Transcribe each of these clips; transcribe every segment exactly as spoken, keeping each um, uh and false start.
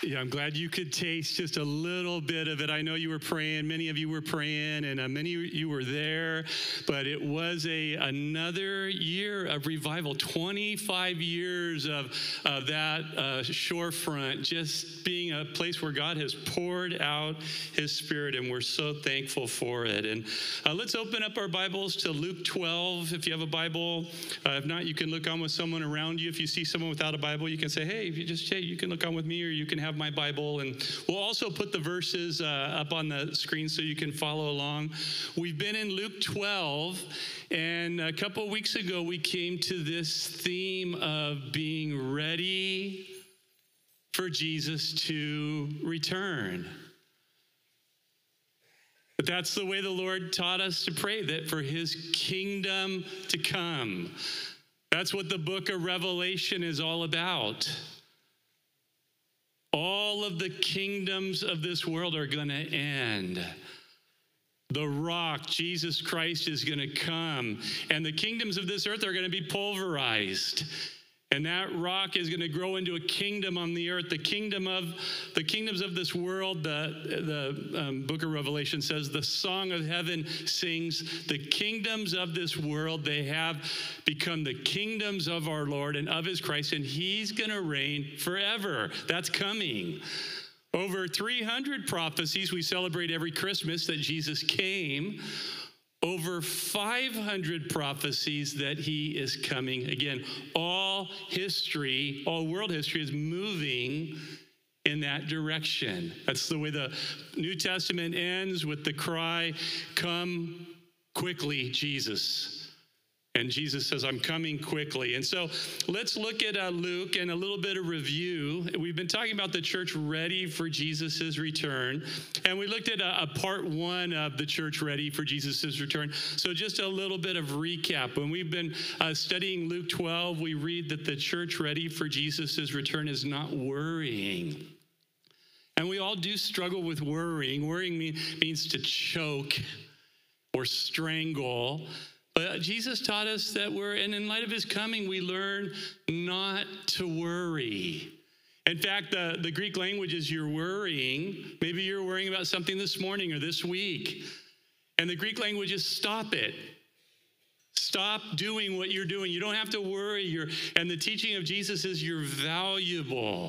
Yeah, I'm glad you could taste just a little bit of it. I know you were praying, many of you were praying, and uh, many of you were there, but it was a another year of revival, twenty-five years of, of that uh, shorefront, just being a place where God has poured out his Spirit, and we're so thankful for it. And uh, let's open up our Bibles to Luke twelve. If you have a Bible, uh, if not, you can look on with someone around you. If you see someone without a Bible, you can say, hey, if you just, hey, you can look on with me, or you can have my Bible. And we'll also put the verses uh, up on the screen so you can follow along. We've been in Luke twelve, and a couple of weeks ago, we came to this theme of being ready for Jesus to return. But that's the way the Lord taught us to pray, that for his kingdom to come. That's what the book of Revelation is all about. All of the kingdoms of this world are going to end. The rock, Jesus Christ, is going to come, and the kingdoms of this earth are going to be pulverized. And that rock is going to grow into a kingdom on the earth. The kingdom of the kingdoms of this world, the, the um, book of Revelation says, the song of heaven sings, the kingdoms of this world, they have become the kingdoms of our Lord and of his Christ, and he's going to reign forever. That's coming. Over three hundred prophecies we celebrate every Christmas that Jesus came. Over five hundred prophecies that he is coming. Again, all history, all world history is moving in that direction. That's the way the New Testament ends, with the cry, "Come quickly, Jesus." And Jesus says, I'm coming quickly. And so let's look at uh, Luke and a little bit of review. We've been talking about the church ready for Jesus' return. And we looked at a, a part one of the church ready for Jesus' return. So just a little bit of recap. When we've been uh, studying Luke twelve, we read that the church ready for Jesus' return is not worrying. And we all do struggle with worrying. Worrying mean, means to choke or strangle. But Jesus taught us that we're, and in light of his coming, we learn not to worry. In fact, the, the Greek language is you're worrying. Maybe you're worrying about something this morning or this week. And the Greek language is stop it. Stop doing what you're doing. You don't have to worry. You're, and the teaching of Jesus is you're valuable.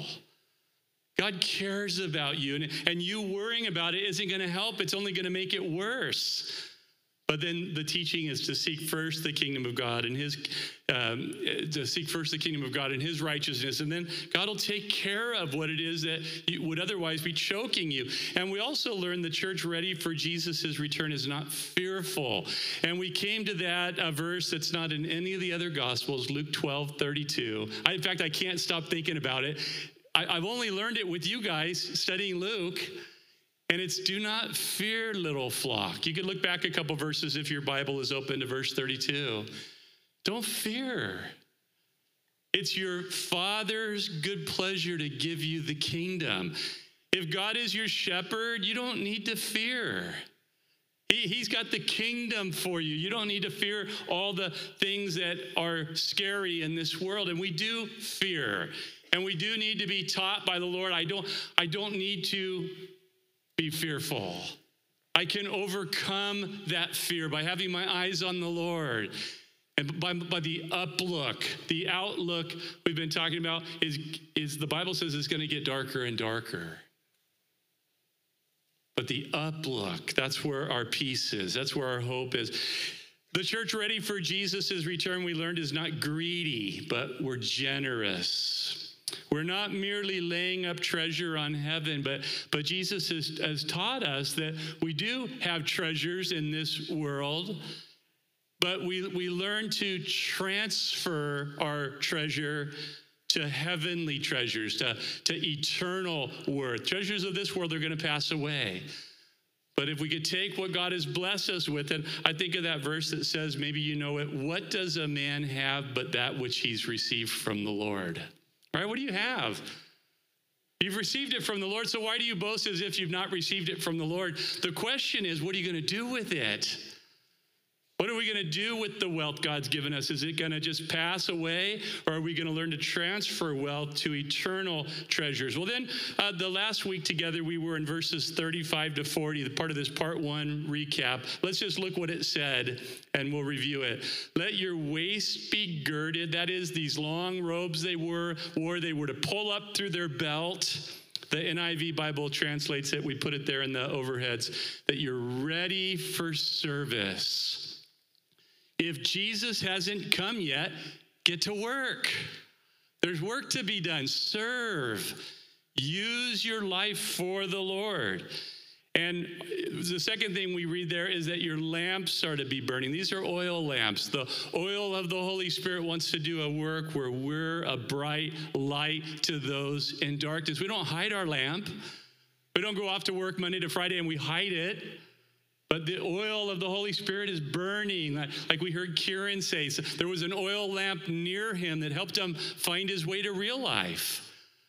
God cares about you. And, and you worrying about it isn't going to help. It's only going to make it worse. But then the teaching is to seek first the kingdom of God and his, um, to seek first the kingdom of God and his righteousness. And then God will take care of what it is that would otherwise be choking you. And we also learned the church ready for Jesus' return is not fearful. And we came to that uh, verse that's not in any of the other gospels, Luke twelve thirty-two. I, in fact, I can't stop thinking about it. I, I've only learned it with you guys studying Luke. And it's do not fear, little flock. You can look back a couple verses if your Bible is open to verse thirty-two. Don't fear. It's your Father's good pleasure to give you the kingdom. If God is your shepherd, you don't need to fear. He, he's got the kingdom for you. You don't need to fear all the things that are scary in this world. And we do fear. And we do need to be taught by the Lord. I don't, I don't need to be fearful. I can overcome that fear by having my eyes on the Lord. And by, by the uplook, the outlook we've been talking about is, is the Bible says it's going to get darker and darker. But the uplook, that's where our peace is. That's where our hope is. The church ready for Jesus' return, we learned, is not greedy, but we're generous. We're not merely laying up treasure on heaven, but, but Jesus has, has taught us that we do have treasures in this world, but we, we learn to transfer our treasure to heavenly treasures, to, to eternal worth. Treasures of this world are going to pass away. But if we could take what God has blessed us with, and I think of that verse that says, maybe you know it, what does a man have but that which he's received from the Lord? All right, what do you have? You've received it from the Lord, so why do you boast as if you've not received it from the Lord? The question is, what are you going to do with it? What are we going to do with the wealth God's given us? Is it going to just pass away, or are we going to learn to transfer wealth to eternal treasures? Well, then uh, the last week together, we were in verses thirty-five to forty, the part of this part one recap. Let's just look what it said, and we'll review it. Let your waist be girded. That is, these long robes they wore, wore they were to pull up through their belt. The N I V Bible translates it. We put it there in the overheads, that you're ready for service. If Jesus hasn't come yet, get to work. There's work to be done. Serve. Use your life for the Lord. And the second thing we read there is that your lamps are to be burning. These are oil lamps. The oil of the Holy Spirit wants to do a work where we're a bright light to those in darkness. We don't hide our lamp. We don't go off to work Monday to Friday and we hide it. But the oil of the Holy Spirit is burning. Like we heard Kieran say, so there was an oil lamp near him that helped him find his way to real life.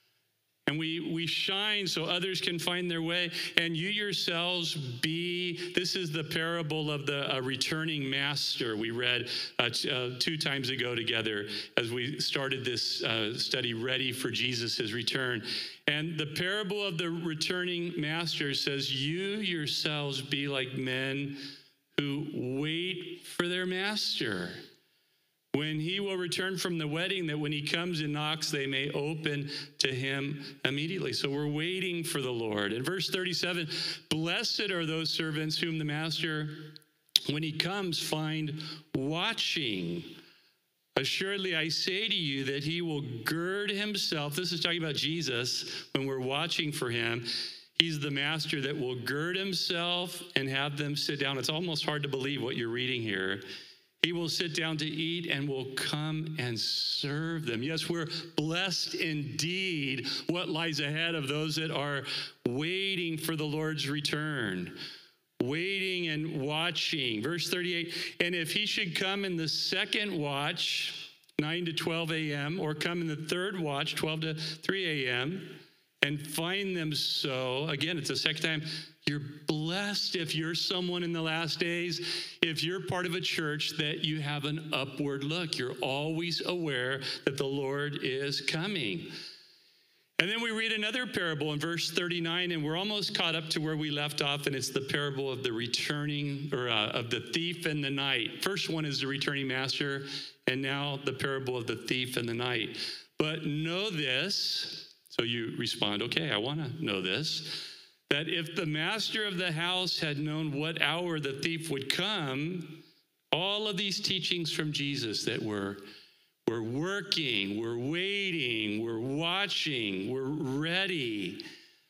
And we we shine so others can find their way. And you yourselves be, this is the parable of the uh, returning master we read uh, t- uh, two times ago together as we started this uh, study, Ready for Jesus' Return. And the parable of the returning master says, you yourselves be like men who wait for their master, when he will return from the wedding, that when he comes and knocks, they may open to him immediately. So we're waiting for the Lord. In verse thirty-seven, blessed are those servants whom the master, when he comes, find watching. Assuredly, I say to you that he will gird himself. This is talking about Jesus when we're watching for him. He's the master that will gird himself and have them sit down. It's almost hard to believe what you're reading here. He will sit down to eat and will come and serve them. Yes, we're blessed indeed what lies ahead of those that are waiting for the Lord's return, waiting and watching. Verse thirty-eight, and if he should come in the second watch, nine to twelve a.m., or come in the third watch, twelve to three a.m., and find them so, again, it's the second time, you're blessed if you're someone in the last days, if you're part of a church that you have an upward look. You're always aware that the Lord is coming. And then we read another parable in verse thirty-nine, and we're almost caught up to where we left off, and it's the parable of the returning, or uh, of the thief in the night. First one is the returning master, and now the parable of the thief in the night. But know this, so you respond, okay, I want to know this, that if the master of the house had known what hour the thief would come, all of these teachings from Jesus that we're, we're working, we're waiting, we're watching, we're ready,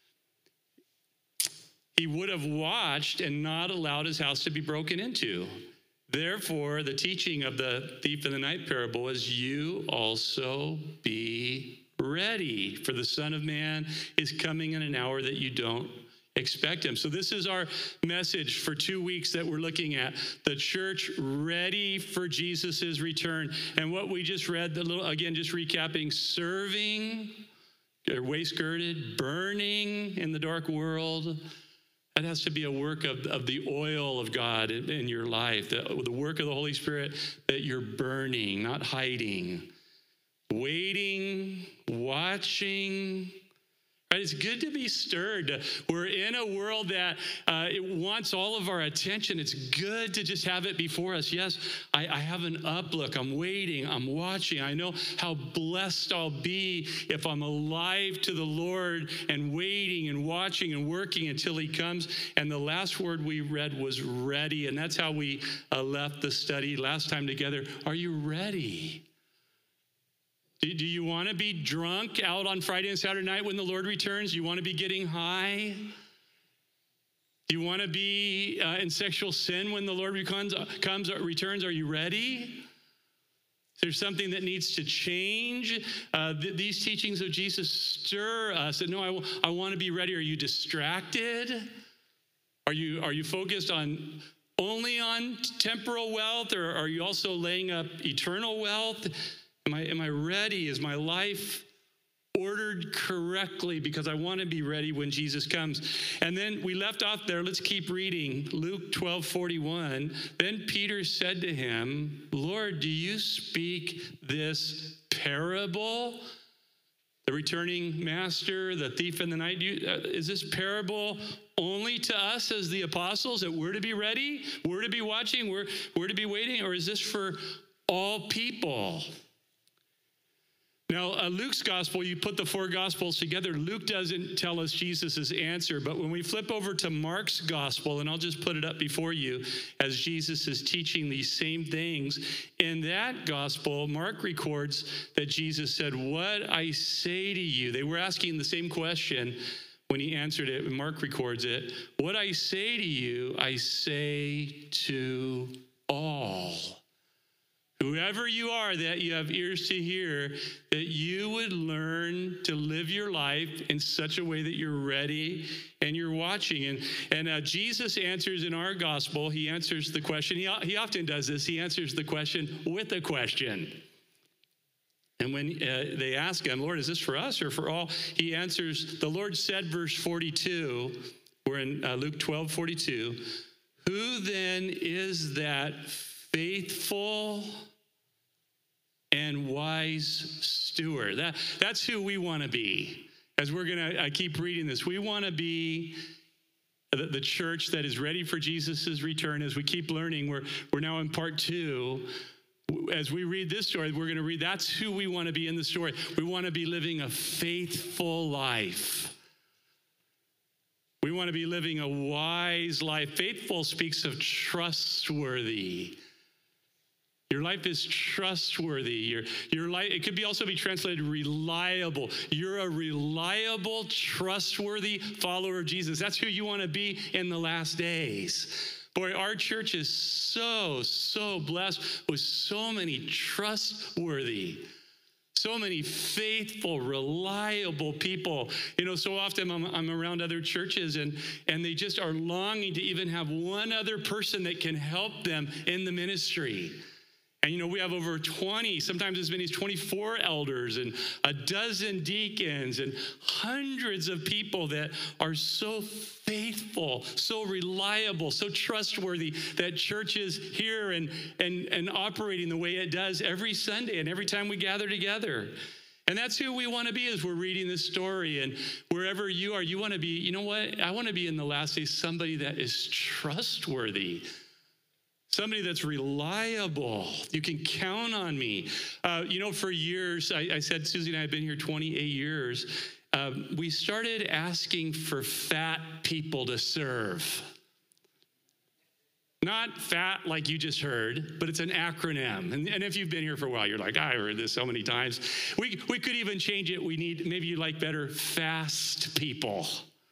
he would have watched and not allowed his house to be broken into. Therefore, the teaching of the thief in the night parable is you also be ready, for the Son of Man is coming in an hour that you don't expect him. So this is our message for two weeks that we're looking at, the church ready for Jesus's return. And what we just read, the little, again, just recapping, serving, waist girded, burning in the dark world. That has to be a work of, of the oil of God in, in your life, the, the work of the Holy Spirit, that you're burning, not hiding, waiting, watching. Right? It's good to be stirred. We're in a world that uh, it wants all of our attention. It's good to just have it before us. Yes, I, I have an uplook. I'm waiting. I'm watching. I know how blessed I'll be if I'm alive to the Lord and waiting and watching and working until he comes. And the last word we read was ready. And that's how we uh, left the study last time together. Are you ready? Do you want to be drunk out on Friday and Saturday night when the Lord returns? Do you want to be getting high? Do you want to be uh, in sexual sin when the Lord comes, comes or returns? Are you ready? Is there something that needs to change? Uh, th- these teachings of Jesus stir us. And no, I, w- I want to be ready. Are you distracted? Are you, are you focused on only on temporal wealth, or are you also laying up eternal wealth? Am I, am I ready? Is my life ordered word correctly because I want to be ready when Jesus comes. And then we left off there. Let's keep reading. Luke twelve forty-one. Then Peter said to him, Lord, do you speak this parable? The returning master, the thief in the night, do you, uh, is this parable only to us as the apostles that we're to be ready, we're to be watching, we're, we're to be waiting, or is this for all people? Now, uh, Luke's gospel, you put the four gospels together, Luke doesn't tell us Jesus' answer, but when we flip over to Mark's gospel, and I'll just put it up before you as Jesus is teaching these same things, in that gospel, Mark records that Jesus said, what I say to you, they were asking the same question when he answered it, and Mark records it, what I say to you, I say to all. Whoever you are that you have ears to hear, that you would learn to live your life in such a way that you're ready and you're watching. And, and uh, Jesus answers in our gospel, he answers the question. He, he often does this. He answers the question with a question. And when uh, they ask him, Lord, is this for us or for all? He answers, the Lord said, verse forty-two, we're in uh, Luke twelve forty-two, who then is that faithful and wise steward? That, that's who we want to be. As we're going to, I keep reading this, we want to be the, the church that is ready for Jesus' return. As we keep learning, we're, we're now in part two. As we read this story, we're going to read, that's who we want to be in the story. We want to be living a faithful life. We want to be living a wise life. Faithful speaks of trustworthy. Your life is trustworthy. Your, your life, it could be also be translated reliable. You're a reliable, trustworthy follower of Jesus. That's who you want to be in the last days. Boy, our church is so, so blessed with so many trustworthy, so many faithful, reliable people. You know, so often I'm, I'm around other churches and, and they just are longing to even have one other person that can help them in the ministry. And, you know, we have over twenty, sometimes as many as twenty-four elders and a dozen deacons and hundreds of people that are so faithful, so reliable, so trustworthy that churches here and, and, and operating the way it does every Sunday and every time we gather together. And that's who we want to be as we're reading this story. And wherever you are, you want to be, you know what? I want to be in the last days somebody that is trustworthy. Somebody that's reliable. You can count on me. Uh, you know, for years, I, I said, Susie and I have been here twenty-eight years. Um, we started asking for fat people to serve. Not fat like you just heard, but it's an acronym. And, and if you've been here for a while, you're like, I heard this so many times. We, we could even change it. We need, maybe you like better, fast people.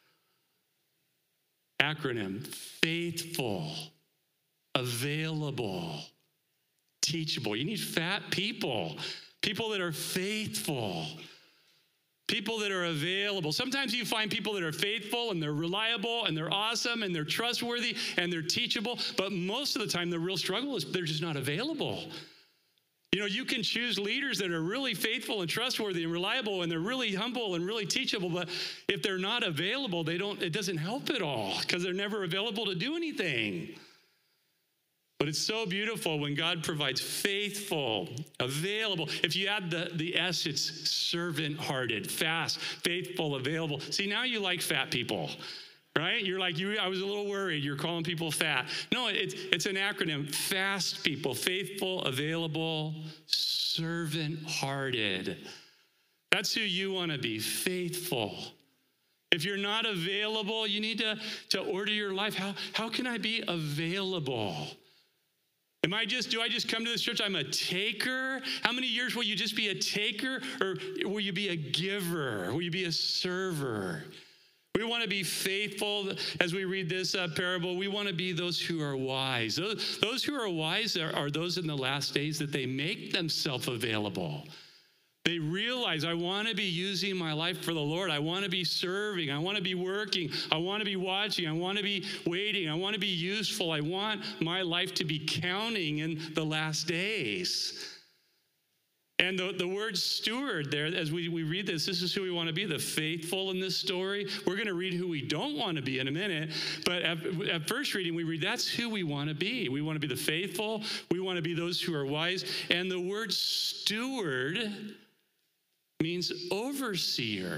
Acronym, faithful. Available, teachable. You need fat people, people that are faithful, people that are available. Sometimes you find people that are faithful and they're reliable and they're awesome and they're trustworthy and they're teachable, but most of the time the real struggle is they're just not available. You know, you can choose leaders that are really faithful and trustworthy and reliable and they're really humble and really teachable, but if they're not available, they don't, it doesn't help at all because they're never available to do anything. But it's so beautiful when God provides faithful, available. If you add the, the S, it's servant-hearted, fast, faithful, available. See, now you like fat people, right? You're like, you. I was a little worried. You're calling people fat. No, it's, it's an acronym. Fast people, faithful, available, servant-hearted. That's who you want to be, faithful. If you're not available, you need to, to order your life. How, how can I be available? Am I just, do I just come to this church? I'm a taker. How many years will you just be a taker? Or will you be a giver? Will you be a server? We want to be faithful. As we read this uh, parable, we want to be those who are wise. Those, those who are wise are, are those in the last days that they make themselves available. They realize I want to be using my life for the Lord. I want to be serving. I want to be working. I want to be watching. I want to be waiting. I want to be useful. I want my life to be counting in the last days. And the, the word steward there, as we, we read this, this is who we want to be, the faithful in this story. We're going to read who we don't want to be in a minute. But at, at first reading, we read that's who we want to be. We want to be the faithful. We want to be those who are wise. And the word steward means overseer.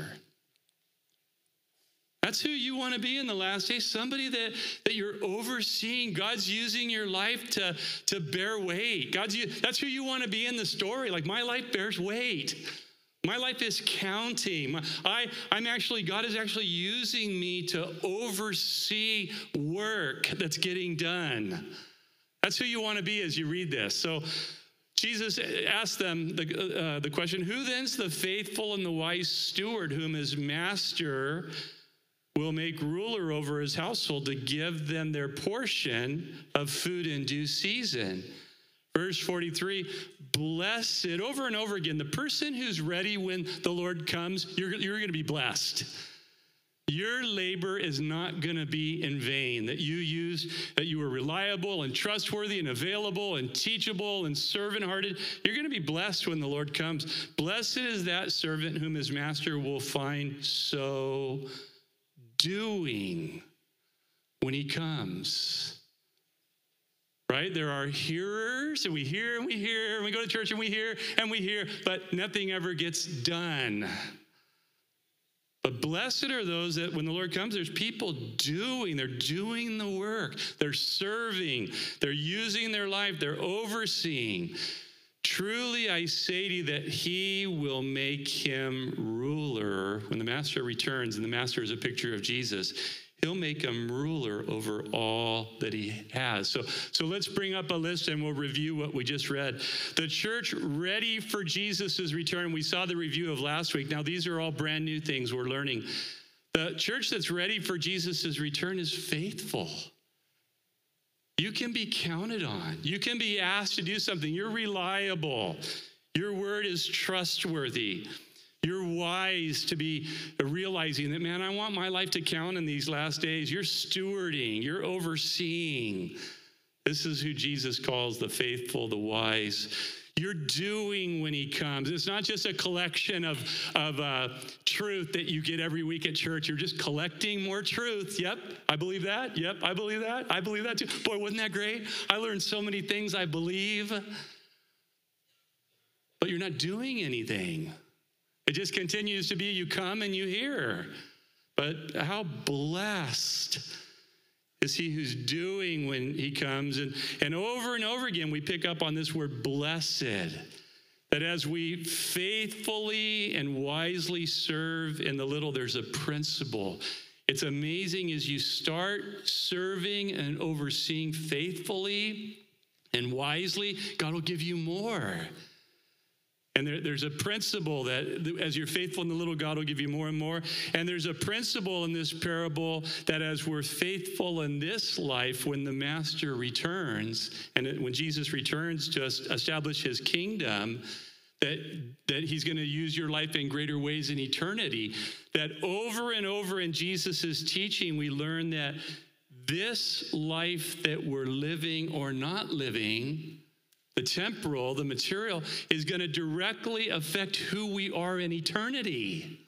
That's who you want to be in the last days, somebody that, that you're overseeing. God's using your life to, to bear weight. God's that's who you want to be in the story. Like, my life bears weight. My life is counting. I, I'm actually, God is actually using me to oversee work that's getting done. That's who you want to be as you read this. So Jesus asked them the, uh, the question, who then's the faithful and the wise steward whom his master will make ruler over his household to give them their portion of food in due season? Verse forty-three, blessed, over and over again, the person who's ready when the Lord comes, you're, you're going to be blessed. Your labor is not going to be in vain, that you use, that you are reliable and trustworthy and available and teachable and servant-hearted. You're going to be blessed when the Lord comes. Blessed is that servant whom his master will find so doing when he comes. Right? There are hearers, and we hear and we hear, and we go to church and we hear and we hear, but nothing ever gets done. But blessed are those that when the Lord comes, there's people doing, they're doing the work, they're serving, they're using their life, they're overseeing. Truly I say to you that he will make him ruler when the master returns, and the master is a picture of Jesus. He'll make him ruler over all that he has. So, so let's bring up a list and we'll review what we just read. The church ready for Jesus' return. We saw the review of last week. Now, these are all brand new things we're learning. The church that's ready for Jesus' return is faithful. You can be counted on. You can be asked to do something. You're reliable. Your word is trustworthy. You're wise to be realizing that, man, I want my life to count in these last days. You're stewarding. You're overseeing. This is who Jesus calls the faithful, the wise. You're doing when he comes. It's not just a collection of, of uh, truth that you get every week at church. You're just collecting more truth. Yep, I believe that. Yep, I believe that. I believe that too. Boy, wasn't that great? I learned so many things I believe. But you're not doing anything. It just continues to be you come and you hear. But how blessed is he who's doing when he comes. And, and over and over again, we pick up on this word blessed, that as we faithfully and wisely serve in the little, there's a principle. It's amazing as you start serving and overseeing faithfully and wisely, God will give you more. And there, there's a principle that as you're faithful in the little, God will give you more and more. And there's a principle in this parable that as we're faithful in this life, when the master returns, and when Jesus returns to establish his kingdom, that, that he's going to use your life in greater ways in eternity. That over and over in Jesus' teaching, we learn that this life that we're living or not living, the temporal, the material, is going to directly affect who we are in eternity.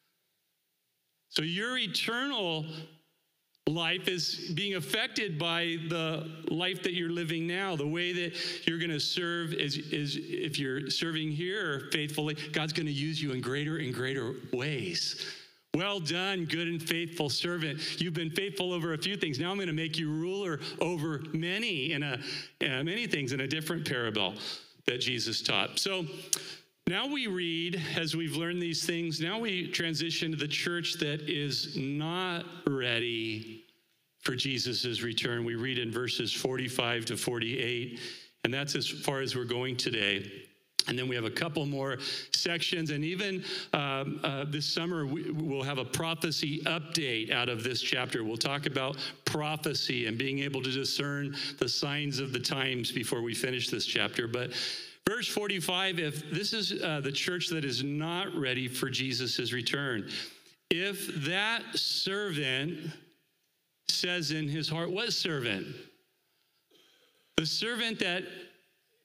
So your eternal life is being affected by the life that you're living now. The way that you're going to serve is, is if you're serving here faithfully, God's going to use you in greater and greater ways. Well done, good and faithful servant. You've been faithful over a few things. Now I'm going to make you ruler over many in a uh, many things in a different parable that Jesus taught. So now we read, as we've learned these things, now we transition to the church that is not ready for Jesus' return. We read in verses forty-five to forty-eight, and that's as far as we're going today. And then we have a couple more sections. And even um, uh, this summer, we, we'll have a prophecy update out of this chapter. We'll talk about prophecy and being able to discern the signs of the times before we finish this chapter. But verse forty-five, if this is uh, the church that is not ready for Jesus' return, if that servant says in his heart, what servant? The servant that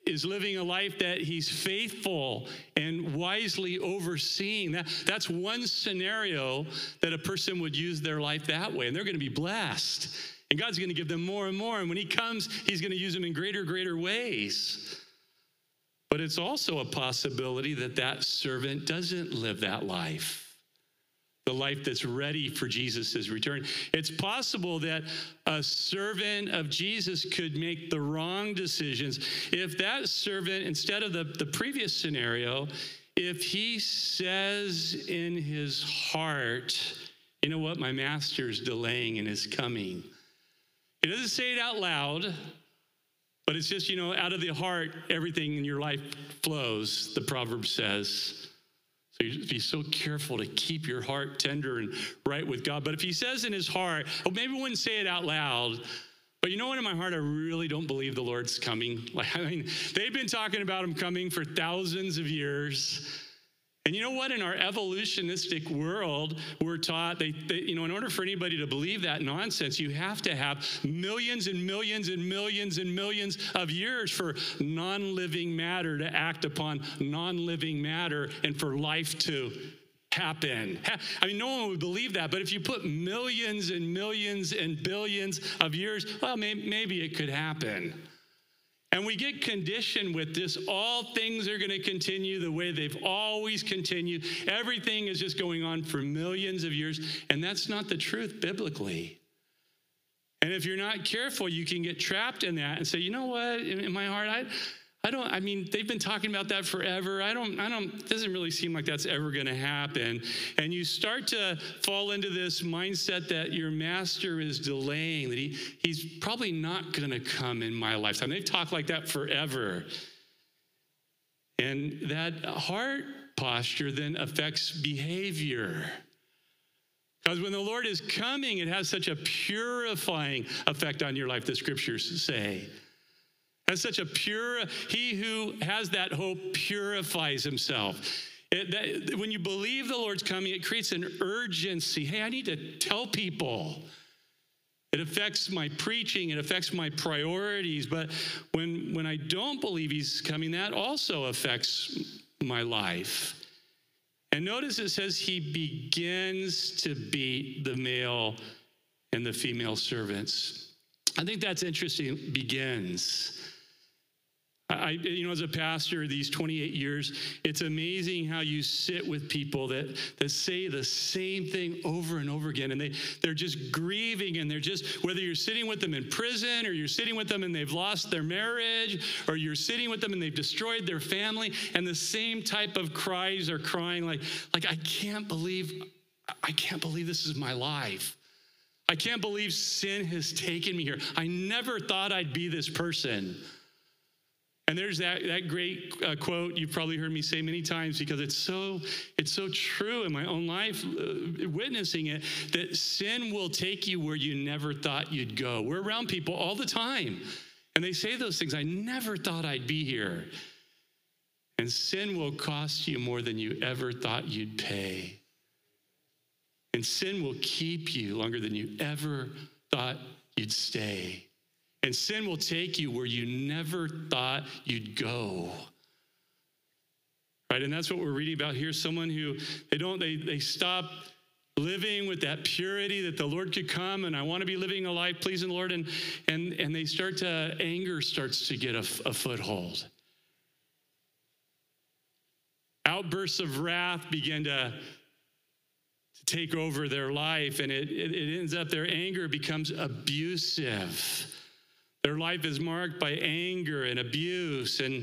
is living a life that he's faithful and wisely overseeing. That, that's one scenario that a person would use their life that way, and they're going to be blessed. And God's going to give them more and more. And when he comes, he's going to use them in greater, greater ways. But it's also a possibility that that servant doesn't live that life, the life that's ready for Jesus' return. It's possible that a servant of Jesus could make the wrong decisions if that servant, instead of the, the previous scenario, if he says in his heart, you know what, my master's delaying in his coming. He doesn't say it out loud, but it's just, you know, out of the heart, everything in your life flows, the proverb says. So you be so careful to keep your heart tender and right with God. But if he says in his heart, oh, maybe I wouldn't say it out loud, but you know what, in my heart, I really don't believe the Lord's coming. Like, I mean, they've been talking about him coming for thousands of years. And you know what? In our evolutionistic world, we're taught, they, they, you know, in order for anybody to believe that nonsense, you have to have millions and millions and millions and millions of years for non-living matter to act upon non-living matter and for life to happen. I mean, no one would believe that, but if you put millions and millions and billions of years, well, maybe, maybe it could happen. And we get conditioned with this. All things are going to continue the way they've always continued. Everything is just going on for millions of years. And that's not the truth biblically. And if you're not careful, you can get trapped in that and say, you know what, in, in my heart, I, I don't, I mean, they've been talking about that forever. I don't, I don't, it doesn't really seem like that's ever going to happen. And you start to fall into this mindset that your master is delaying, that he, he's probably not going to come in my lifetime. They've talked like that forever. And that heart posture then affects behavior. Because when the Lord is coming, it has such a purifying effect on your life, the scriptures say. Has such a pure, he who has that hope purifies himself. It, that, when you believe the Lord's coming, it creates an urgency. Hey, I need to tell people. It affects my preaching, it affects my priorities. But when, when I don't believe he's coming, that also affects my life. And notice it says he begins to beat the male and the female servants. I think that's interesting, begins. I, you know, as a pastor these twenty-eight years, it's amazing how you sit with people that, that say the same thing over and over again. And they, they're just grieving, and they're just, whether you're sitting with them in prison, or you're sitting with them and they've lost their marriage, or you're sitting with them and they've destroyed their family, and the same type of cries are crying like, like I can't believe, I can't believe this is my life. I can't believe sin has taken me here. I never thought I'd be this person. And there's that, that great uh, quote you've probably heard me say many times, because it's so it's so true in my own life, uh, witnessing it, that sin will take you where you never thought you'd go. We're around people all the time, and they say those things. I never thought I'd be here. And sin will cost you more than you ever thought you'd pay. And sin will keep you longer than you ever thought you'd stay. And sin will take you where you never thought you'd go. Right? And that's what we're reading about here. Someone who, they don't, they, they stop living with that purity that the Lord could come, and I want to be living a life pleasing the Lord, and and and they start to, anger starts to get a, a foothold. Outbursts of wrath begin to take over their life, and it, it, it ends up, their anger becomes abusive. Their life is marked by anger and abuse, and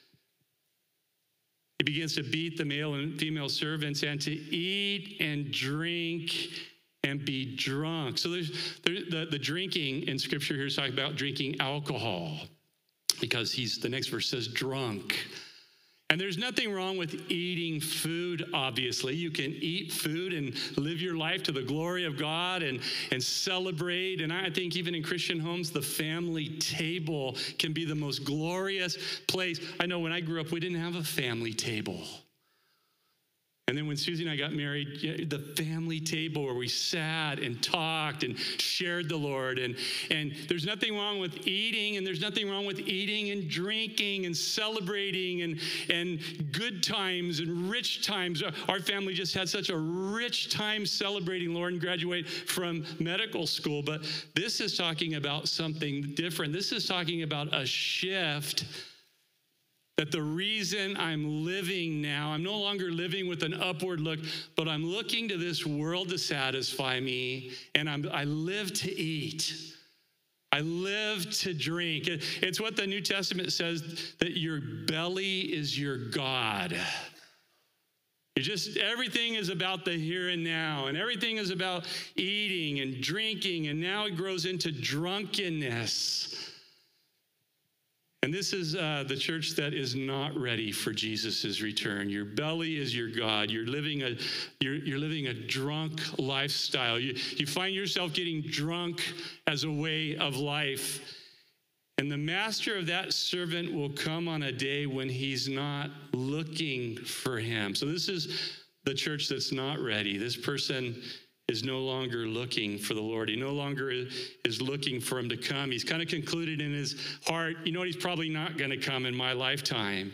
he begins to beat the male and female servants, and to eat and drink and be drunk. So there's, there, the, the drinking in Scripture here is talking about drinking alcohol, because he's, the next verse says drunk. And there's nothing wrong with eating food, obviously. You can eat food and live your life to the glory of God and, and celebrate. And I think even in Christian homes, the family table can be the most glorious. glorious place. I know when I grew up, we didn't have a family table. And then when Susie and I got married, the family table where we sat and talked and shared the Lord. And, and there's nothing wrong with eating, and there's nothing wrong with eating and drinking and celebrating and, and good times and rich times. Our family just had such a rich time celebrating. Lauren graduated from medical school, but this is talking about something different. This is talking about a shift. That the reason I'm living now, I'm no longer living with an upward look, but I'm looking to this world to satisfy me, and I'm, I live to eat. I live to drink. It, it's what the New Testament says, that your belly is your God. You just, everything is about the here and now, and everything is about eating and drinking, and now it grows into drunkenness. And this is uh, the church that is not ready for Jesus' return. Your belly is your God. You're living a you're, you're living a drunk lifestyle. You, you find yourself getting drunk as a way of life. And the master of that servant will come on a day when he's not looking for him. So this is the church that's not ready. This person is no longer looking for the Lord. He no longer is looking for him to come. He's kind of concluded in his heart, you know what, he's probably not going to come in my lifetime.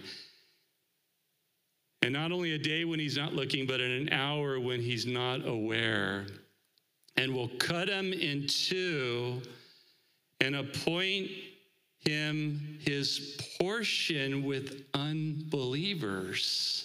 And not only a day when he's not looking, but in an hour when he's not aware. And will cut him in two and appoint him his portion with unbelievers.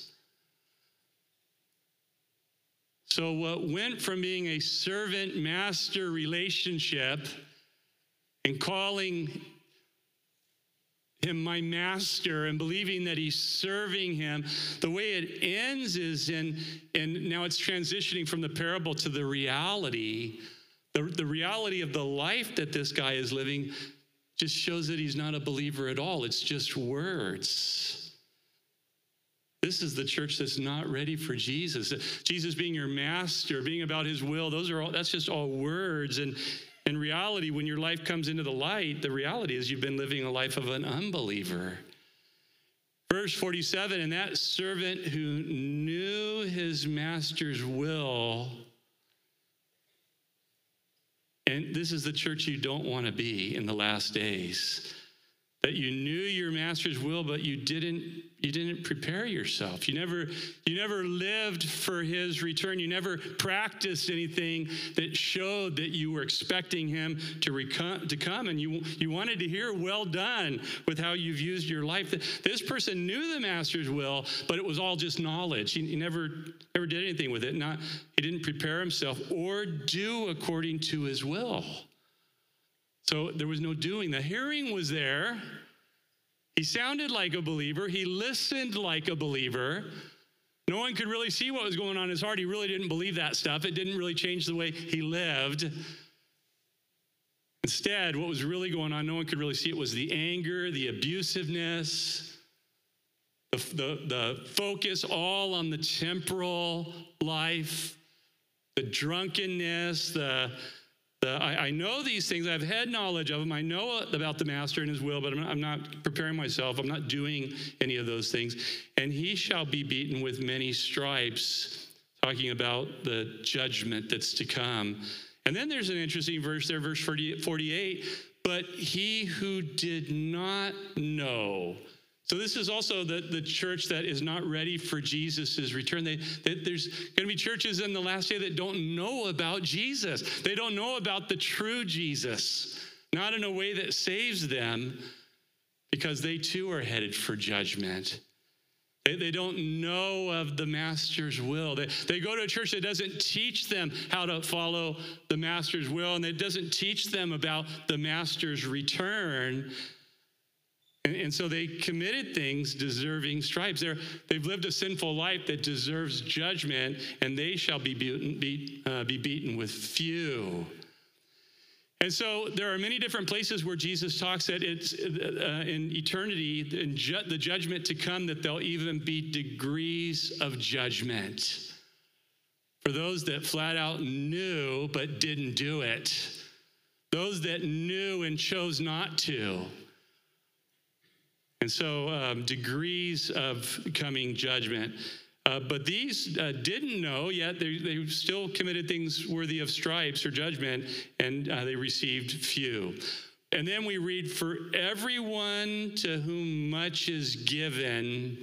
So what went from being a servant-master relationship and calling him my master and believing that he's serving him, the way it ends is in, and now it's transitioning from the parable to the reality. The, the reality of the life that this guy is living just shows that he's not a believer at all. It's just words. This is the church that's not ready for Jesus. Jesus being your master, being about his will, those are all, that's just all words. And in reality, when your life comes into the light, the reality is you've been living a life of an unbeliever. Verse forty-seven, and that servant who knew his master's will, and this is the church you don't want to be in the last days, that you knew your master's will, but you didn't you didn't prepare yourself. You never you never lived for his return. You never practiced anything that showed that you were expecting him to recom- to come, and you you wanted to hear, well done, with how you've used your life. This person knew the master's will, but it was all just knowledge. He, he never never did anything with it. Not he didn't prepare himself or do according to his will. So there was no doing. The hearing was there. He sounded like a believer. He listened like a believer. No one could really see what was going on in his heart. He really didn't believe that stuff. It didn't really change the way he lived. Instead, what was really going on, no one could really see it, was the anger, the abusiveness, the, the, the focus all on the temporal life, the drunkenness, the The, I, I know these things. I've had knowledge of them. I know about the master and his will, but I'm not, I'm not preparing myself. I'm not doing any of those things. And he shall be beaten with many stripes, talking about the judgment that's to come. And then there's an interesting verse there, verse forty-eight. But he who did not know. So this is also the, the church that is not ready for Jesus' return. They, they, there's going to be churches in the last day that don't know about Jesus. They don't know about the true Jesus, not in a way that saves them, because they too are headed for judgment. They, they don't know of the master's will. They, they go to a church that doesn't teach them how to follow the master's will, and it doesn't teach them about the master's return. And so they committed things deserving stripes. They're, they've lived a sinful life that deserves judgment, and they shall be beaten, beat, uh, be beaten with few. And so there are many different places where Jesus talks that it's uh, in eternity, in ju- the judgment to come, that there'll even be degrees of judgment for those that flat out knew but didn't do it. Those that knew and chose not to. And so um, degrees of coming judgment. Uh, but these uh, didn't know, yet they, they still committed things worthy of stripes or judgment, and uh, they received few. And then we read, for everyone to whom much is given.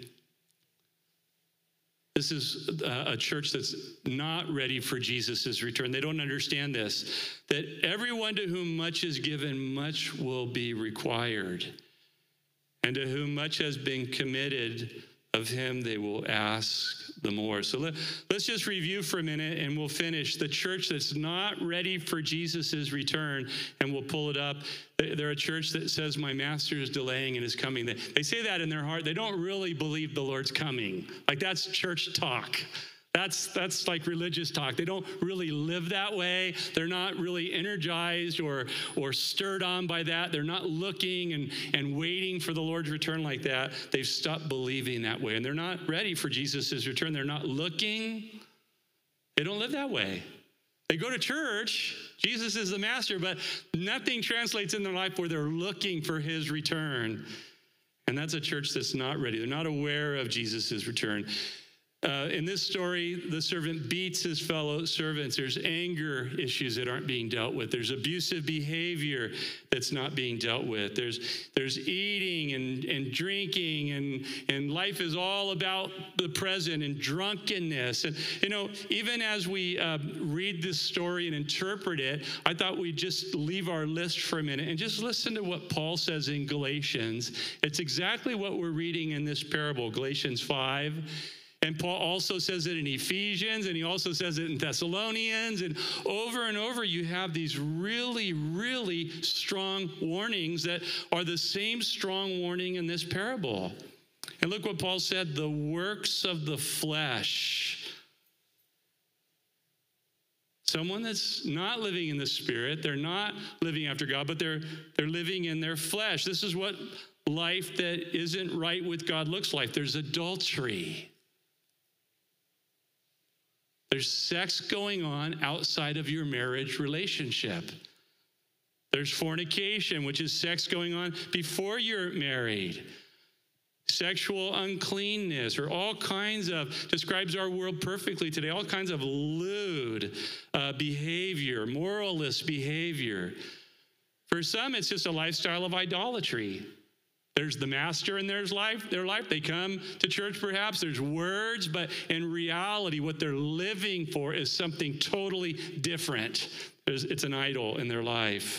This is a church that's not ready for Jesus' return. They don't understand this, that everyone to whom much is given, much will be required. And to whom much has been committed, of him they will ask the more. So let, let's just review for a minute and we'll finish. The church that's not ready for Jesus' return, and we'll pull it up. They're a church that says, my master is delaying and is coming. They, they say that in their heart. They don't really believe the Lord's coming. Like, that's church talk. That's that's like religious talk. They don't really live that way. They're not really energized or or stirred on by that. They're not looking and, and waiting for the Lord's return like that. They've stopped believing that way. And they're not ready for Jesus' return. They're not looking. They don't live that way. They go to church. Jesus is the master, but nothing translates in their life where they're looking for his return. And that's a church that's not ready. They're not aware of Jesus' return. Uh, in this story, the servant beats his fellow servants. There's anger issues that aren't being dealt with. There's abusive behavior that's not being dealt with. There's there's eating and, and drinking, and, and life is all about the present, and drunkenness. And, you know, even as we uh, read this story and interpret it, I thought we'd just leave our list for a minute and just listen to what Paul says in Galatians. It's exactly what we're reading in this parable, Galatians five. And Paul also says it in Ephesians, and he also says it in Thessalonians. And over and over, you have these really, really strong warnings that are the same strong warning in this parable. And look what Paul said, the works of the flesh. Someone that's not living in the Spirit, they're not living after God, but they're they're living in their flesh. This is what life that isn't right with God looks like. There's adultery. There's sex going on outside of your marriage relationship. There's fornication, which is sex going on before you're married. Sexual uncleanness, or all kinds of, describes our world perfectly today, all kinds of lewd uh, behavior, moralist behavior. For some, it's just a lifestyle of idolatry. There's the master in their life, their life. They come to church perhaps. There's words, but in reality, what they're living for is something totally different. There's, it's an idol in their life.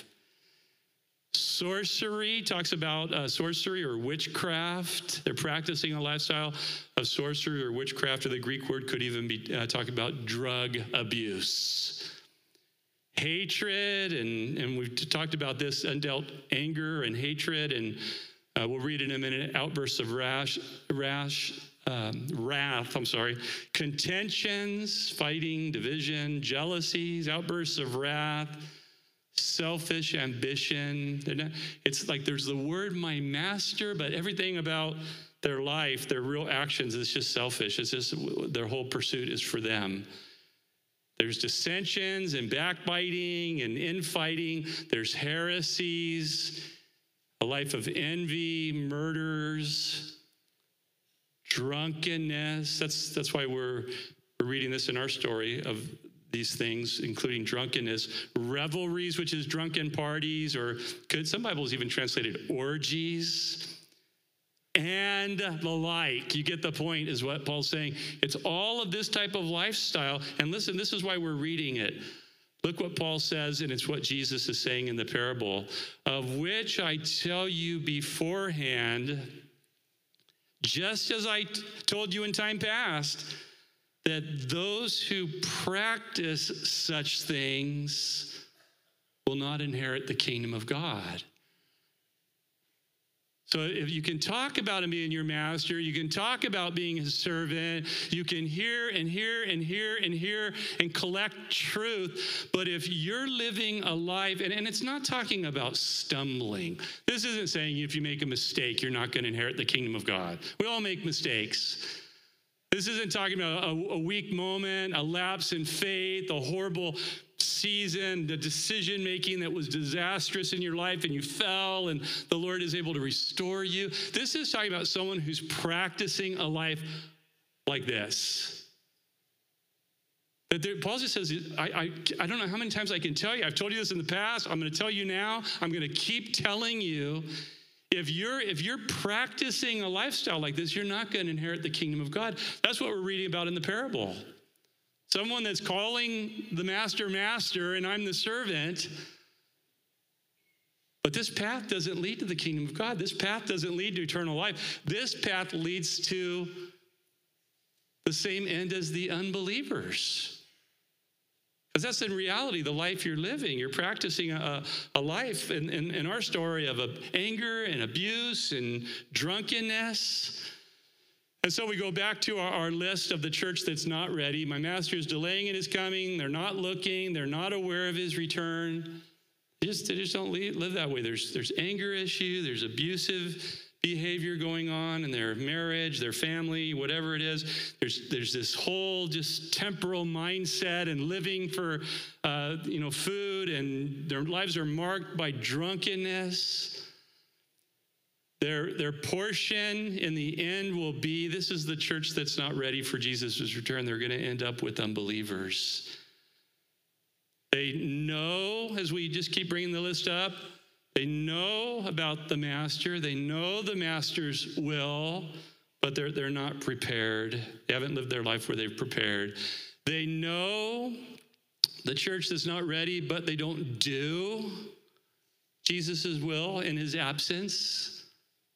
Sorcery talks about uh, sorcery or witchcraft. They're practicing a lifestyle of sorcery or witchcraft, or the Greek word could even be uh, talking about drug abuse. Hatred, and, and we've talked about this, undealt anger and hatred, and Uh, we'll read in a minute, outbursts of rash, rash, um, wrath, I'm sorry, contentions, fighting, division, jealousies, outbursts of wrath, selfish ambition. Not, it's like there's the word my master, but everything about their life, their real actions, is just selfish. It's just their whole pursuit is for them. There's dissensions and backbiting and infighting. There's heresies. A life of envy, murders, drunkenness. That's that's why we're, we're reading this in our story of these things, including drunkenness, revelries, which is drunken parties, or could some Bibles even translated orgies, and the like. You get the point, is what Paul's saying. It's all of this type of lifestyle. And listen, this is why we're reading it. Look what Paul says, and it's what Jesus is saying in the parable, of which I tell you beforehand, just as I t- told you in time past, that those who practice such things will not inherit the kingdom of God. So if you can talk about him being your master, you can talk about being his servant, you can hear and hear and hear and hear and collect truth. But if you're living a life, and, and it's not talking about stumbling. This isn't saying if you make a mistake, you're not going to inherit the kingdom of God. We all make mistakes. This isn't talking about a, a weak moment, a lapse in faith, a horrible season, the decision-making that was disastrous in your life and you fell and the Lord is able to restore you. This is talking about someone who's practicing a life like this. That there, Paul just says, I, I, I don't know how many times I can tell you. I've told you this in the past. I'm going to tell you now. I'm going to keep telling you. If you're, if you're practicing a lifestyle like this, you're not going to inherit the kingdom of God. That's what we're reading about in the parable. Someone that's calling the master, master, and I'm the servant. But this path doesn't lead to the kingdom of God. This path doesn't lead to eternal life. This path leads to the same end as the unbelievers. Because that's in reality the life you're living. You're practicing a, a life in, in, in our story of anger and abuse and drunkenness. And so we go back to our, our list of the church that's not ready. My master is delaying in his coming. They're not looking. They're not aware of his return. They just, they just don't live, live that way. There's, there's anger issue. There's abusive behavior going on in their marriage, their family, whatever it is. There's there's this whole just temporal mindset and living for uh, you know food, and their lives are marked by drunkenness. Their their portion in the end will be, this is the church that's not ready for Jesus' return. They're going to end up with unbelievers. They know, as we just keep bringing the list up, they know about the master. They know the master's will, but they're, they're not prepared. They haven't lived their life where they've prepared. They know the church that's not ready, but they don't do Jesus' will in his absence.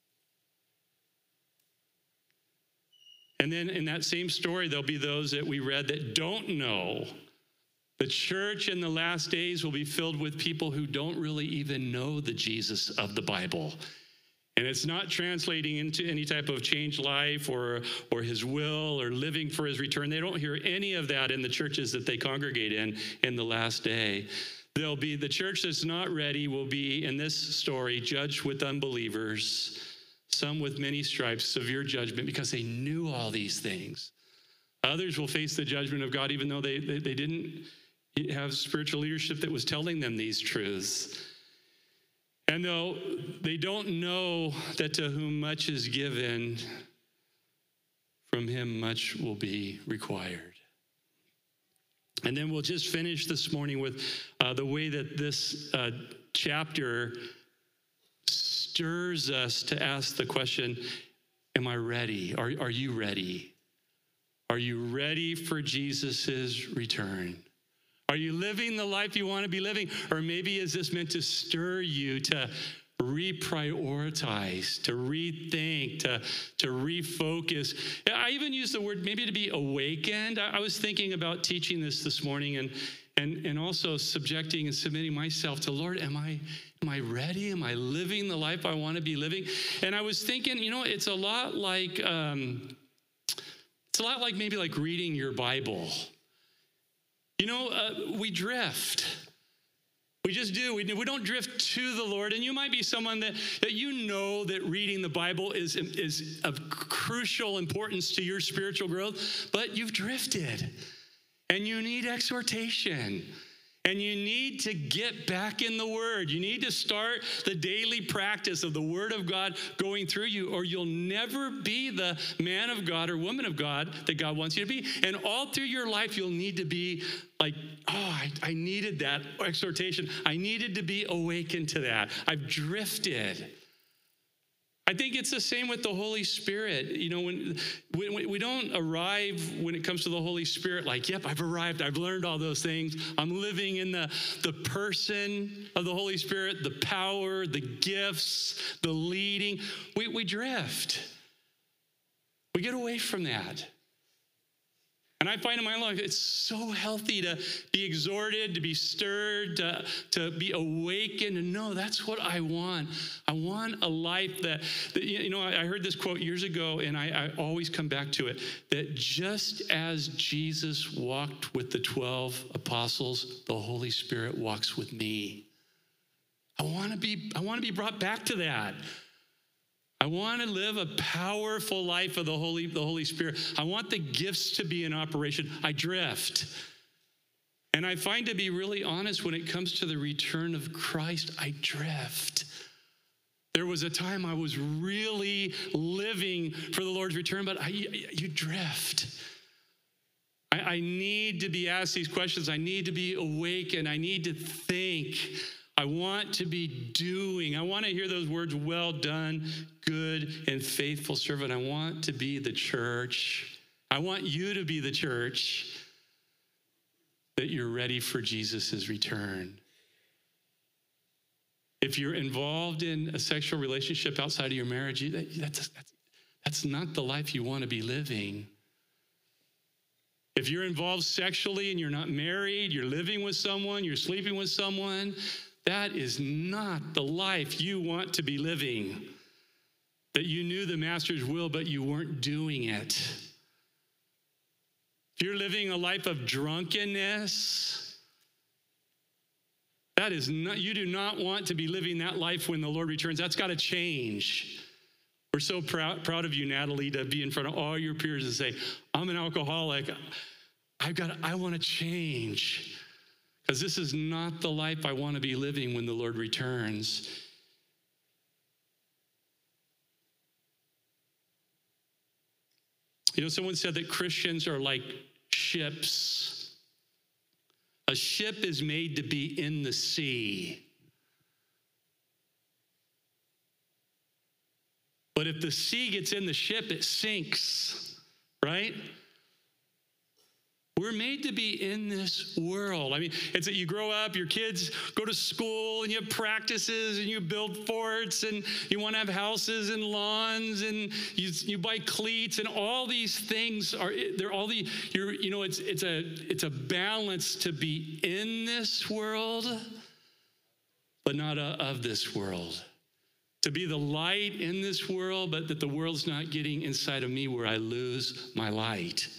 And then in that same story, there'll be those that we read that don't know. The church in the last days will be filled with people who don't really even know the Jesus of the Bible. And it's not translating into any type of changed life or, or his will or living for his return. They don't hear any of that in the churches that they congregate in in the last day. There'll be the church that's not ready will be, in this story, judged with unbelievers, some with many stripes, severe judgment, because they knew all these things. Others will face the judgment of God, even though they, they, they didn't have spiritual leadership that was telling them these truths. And though they don't know that to whom much is given, from him much will be required. And then we'll just finish this morning with uh, the way that this uh, chapter stirs us to ask the question, am I ready? Are, are you ready? Are you ready for Jesus' return? Are you living the life you want to be living? Or maybe is this meant to stir you to reprioritize, to rethink, to, to refocus? I even use the word maybe to be awakened. I, I was thinking about teaching this this morning and, and, and also subjecting and submitting myself to, Lord, am I, am I ready? Am I living the life I want to be living? And I was thinking, you know, it's a lot like, um, it's a lot like maybe like reading your Bible. You know, uh, we drift. We just do. We, we don't drift to the Lord. And you might be someone that, that you know that reading the Bible is, is of crucial importance to your spiritual growth, but you've drifted and you need exhortation. And you need to get back in the Word. You need to start the daily practice of the Word of God going through you, or you'll never be the man of God or woman of God that God wants you to be. And all through your life, you'll need to be like, oh, I, I needed that exhortation. I needed to be awakened to that. I've drifted. I think it's the same with the Holy Spirit. You know, when, when we don't arrive when it comes to the Holy Spirit, like, yep, I've arrived. I've learned all those things. I'm living in the, the person of the Holy Spirit, the power, the gifts, the leading. We, we drift. We get away from that. And I find in my life, it's so healthy to be exhorted, to be stirred, to, to be awakened, and no, that's what I want. I want a life that, that you know, I heard this quote years ago, and I, I always come back to it, that just as Jesus walked with the twelve apostles, the Holy Spirit walks with me. I want to be, I want to be brought back to that. I want to live a powerful life of the Holy, the Holy Spirit. I want the gifts to be in operation. I drift. And I find, to be really honest, when it comes to the return of Christ, I drift. There was a time I was really living for the Lord's return, but I, you drift. I, I need to be asked these questions. I need to be awakened. I need to think. I want to be doing. I want to hear those words, well done, good and faithful servant. I want to be the church. I want you to be the church, that you're ready for Jesus' return. If you're involved in a sexual relationship outside of your marriage, that's, that's, that's not the life you want to be living. If you're involved sexually and you're not married, you're living with someone, you're sleeping with someone, that is not the life you want to be living. That you knew the master's will, but you weren't doing it. If you're living a life of drunkenness, that is not, you do not want to be living that life when the Lord returns. That's got to change. We're so proud, proud of you, Natalie, to be in front of all your peers and say, I'm an alcoholic. I've got, I want to change. Because this is not the life I want to be living when the Lord returns. You know, someone said that Christians are like ships. A ship is made to be in the sea. But if the sea gets in the ship, it sinks, right? We're made to be in this world. I mean, it's that you grow up, your kids go to school, and you have practices, and you build forts, and you want to have houses and lawns, and you you buy cleats, and all these things are they're all the you're you know it's it's a it's a balance to be in this world, but not a, of this world. To be the light in this world, but that the world's not getting inside of me where I lose my light.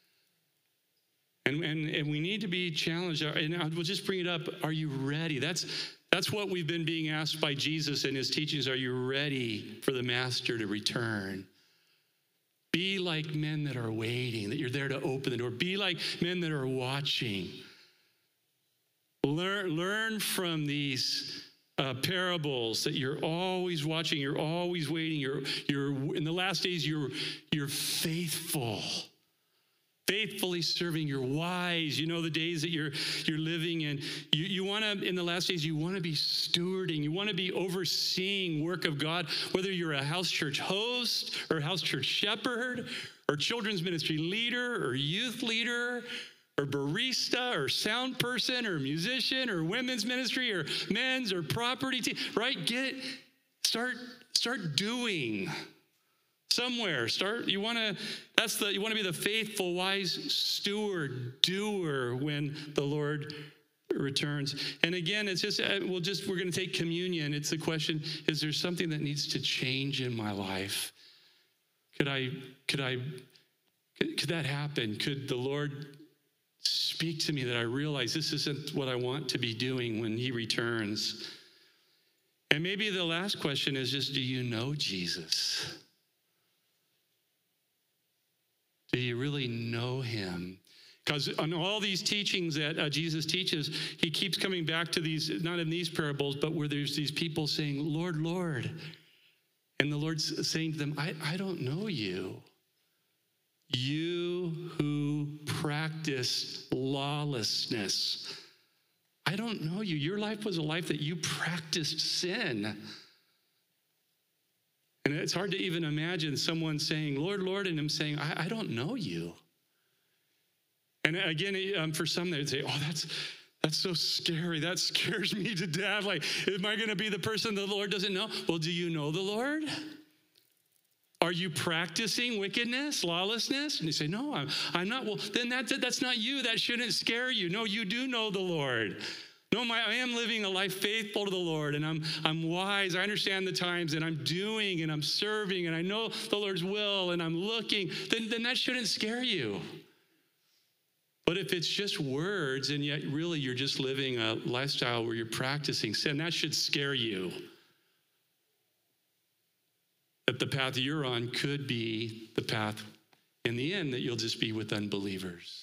And, and and we need to be challenged. And I will just bring it up. Are you ready? That's that's what we've been being asked by Jesus in his teachings. Are you ready for the master to return? Be like men that are waiting, that you're there to open the door. Be like men that are watching. Learn, learn from these uh, parables that you're always watching, you're always waiting. You're you're in the last days, you're you're faithful. Faithfully serving, you're wise. You know the days that you're you're living in. You, you want to, in the last days, you want to be stewarding. You want to be overseeing work of God, whether you're a house church host or house church shepherd or children's ministry leader or youth leader or barista or sound person or musician or women's ministry or men's or property team, right? Get it. Start, start doing. Somewhere, start, you want to, that's the, you want to be the faithful, wise steward, doer when the Lord returns. And again, it's just, we'll just, we're going to take communion. It's the question, is there something that needs to change in my life? Could I, could I, could, could that happen? Could the Lord speak to me that I realize this isn't what I want to be doing when he returns? And maybe the last question is just, do you know Jesus? Do you really know him? Because on all these teachings that uh, Jesus teaches, he keeps coming back to these, not in these parables, but where there's these people saying, Lord, Lord. And the Lord's saying to them, I, I don't know you. You who practice lawlessness. I don't know you. Your life was a life that you practiced sin. And it's hard to even imagine someone saying, Lord, Lord, and him saying, I, I don't know you. And again, um, for some, they'd say, oh, that's that's so scary. That scares me to death. Like, am I going to be the person the Lord doesn't know? Well, do you know the Lord? Are you practicing wickedness, lawlessness? And you say, no, I'm, I'm not. Well, then that, that's not you. That shouldn't scare you. No, you do know the Lord. No, my, I am living a life faithful to the Lord, and I'm I'm wise. I understand the times, and I'm doing, and I'm serving, and I know the Lord's will, and I'm looking. Then, then that shouldn't scare you. But if it's just words, and yet really you're just living a lifestyle where you're practicing sin, that should scare you. That the path you're on could be the path in the end that you'll just be with unbelievers.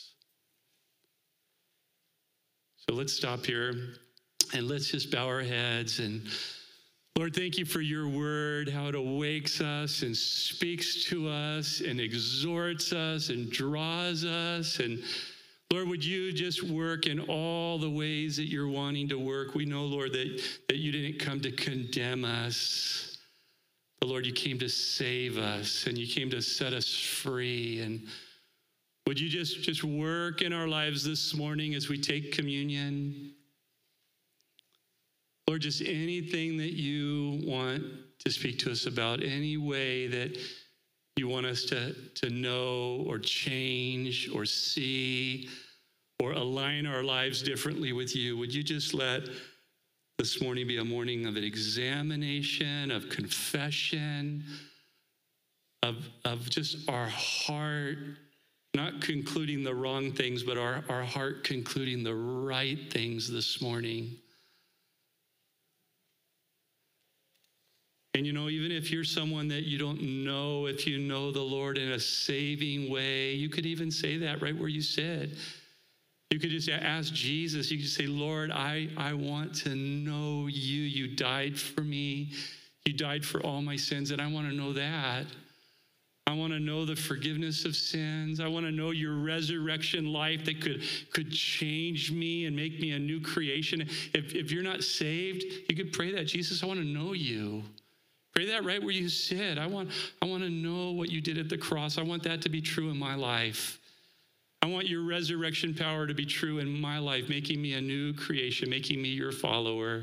So let's stop here and let's just bow our heads and Lord, thank you for your word, how it awakes us and speaks to us and exhorts us and draws us. And Lord, would you just work in all the ways that you're wanting to work? We know, Lord, that, that you didn't come to condemn us. But Lord, you came to save us and you came to set us free. And would you just, just work in our lives this morning as we take communion? Lord, just anything that you want to speak to us about, any way that you want us to, to know or change or see or align our lives differently with you, would you just let this morning be a morning of an examination, of confession, of, of just our heart, not concluding the wrong things, but our, our heart concluding the right things this morning. And you know, even if you're someone that you don't know, if you know the Lord in a saving way, you could even say that right where you sit. You could just ask Jesus. You could say, Lord, I, I want to know you. You died for me. You died for all my sins, and I want to know that. I want to know the forgiveness of sins. I want to know your resurrection life that could, could change me and make me a new creation. If, if you're not saved, you could pray that. Jesus, I want to know you. Pray that right where you sit. I want, I want to know what you did at the cross. I want that to be true in my life. I want your resurrection power to be true in my life, making me a new creation, making me your follower.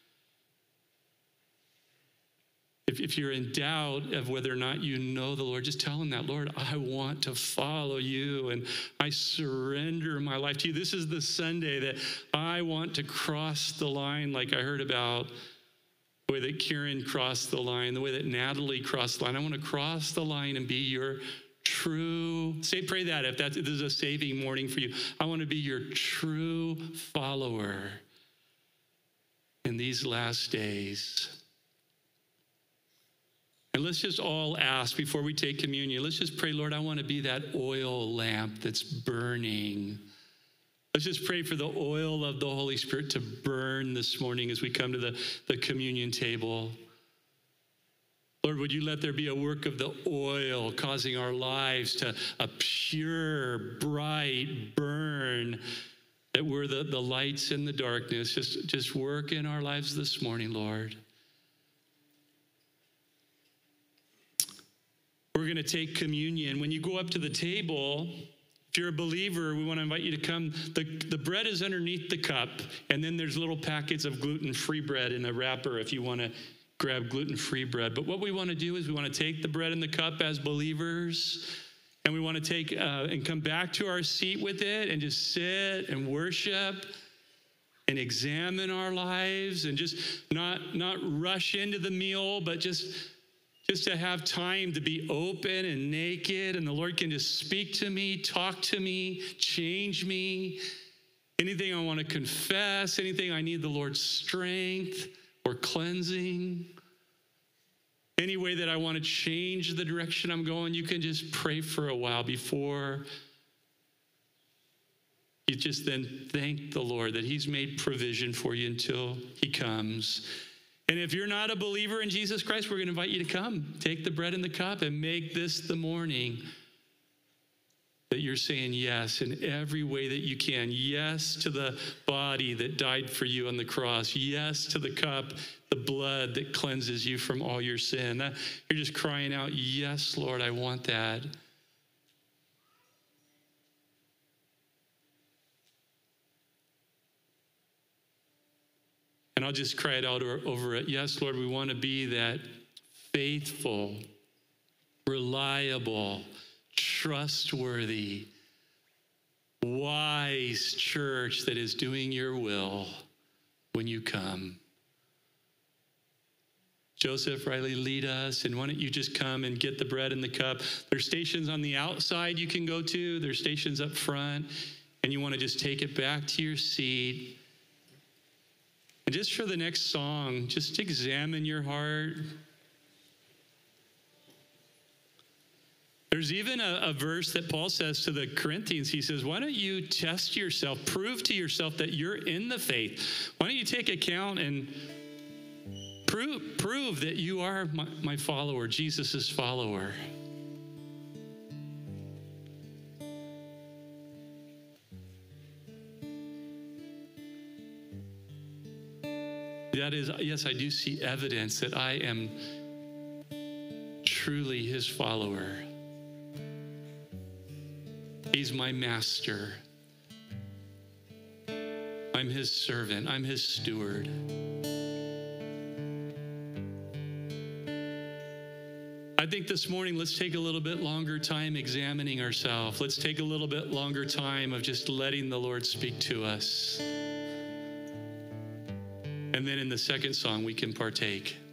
If, if you're in doubt of whether or not you know the Lord, just tell him that, Lord, I want to follow you and I surrender my life to you. This is the Sunday that I want to cross the line like I heard about. The way that Karen crossed the line, the way that Natalie crossed the line. I want to cross the line and be your true, say, pray that if that's, if this is a saving morning for you. I want to be your true follower in these last days. And let's just all ask before we take communion, let's just pray, Lord, I want to be that oil lamp that's burning. Let's just pray for the oil of the Holy Spirit to burn this morning as we come to the, the communion table. Lord, would you let there be a work of the oil causing our lives to a pure, bright burn, that we're the, the lights in the darkness. Just, just work in our lives this morning, Lord. We're going to take communion. When you go up to the table, if you're a believer, we want to invite you to come. The, the bread is underneath the cup, and then there's little packets of gluten-free bread in a wrapper if you want to grab gluten-free bread. But what we want to do is we want to take the bread and the cup as believers, and we want to take uh, and come back to our seat with it and just sit and worship and examine our lives and just not, not rush into the meal, but just Just to have time to be open and naked, and the Lord can just speak to me, talk to me, change me. Anything I want to confess, anything I need the Lord's strength or cleansing, any way that I want to change the direction I'm going, you can just pray for a while before you just then thank the Lord that he's made provision for you until he comes. And if you're not a believer in Jesus Christ, we're going to invite you to come. Take the bread and the cup and make this the morning that you're saying yes in every way that you can. Yes to the body that died for you on the cross. Yes to the cup, the blood that cleanses you from all your sin. You're just crying out, yes, Lord, I want that. And I'll just cry it out over it. Yes, Lord, we want to be that faithful, reliable, trustworthy, wise church that is doing your will when you come. Joseph, Riley, lead us. And why don't you just come and get the bread and the cup. There's stations on the outside you can go to. There's stations up front. And you want to just take it back to your seat. And just for the next song, just examine your heart. There's even a, a verse that Paul says to the Corinthians. He says, why don't you test yourself, prove to yourself that you're in the faith. Why don't you take account and Prove, prove that you are my, my follower, Jesus' follower. That is, yes, I do see evidence that I am truly his follower. He's my master. I'm his servant. I'm his steward. I think this morning, let's take a little bit longer time examining ourselves. Let's take a little bit longer time of just letting the Lord speak to us. And then in the second song, we can partake.